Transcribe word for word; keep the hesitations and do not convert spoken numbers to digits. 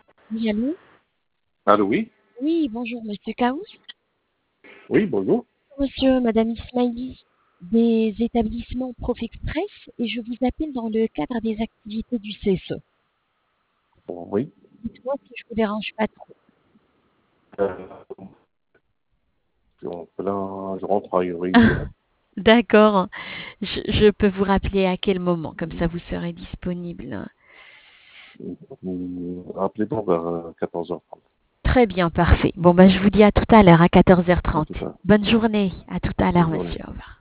Oui, allô? Allô, oui? Oui, bonjour, monsieur Kaous. Oui, bonjour. Monsieur, madame Ismaili, des établissements Prof Express, et je vous appelle dans le cadre des activités du C S E. Bon, oui. Dites-moi si je vous dérange pas trop. Euh, en plein, je rentre à une réunion. D'accord. Je, je peux vous rappeler à quel moment, comme ça vous serez disponible. Hum, Rappelez-moi vers quatorze heures trente. Très bien, parfait. Bon, ben, je vous dis à tout à l'heure, à quatorze heures À trente. tout à l'heure. Bonne journée. À tout à l'heure, Bonne journée. monsieur. Au revoir.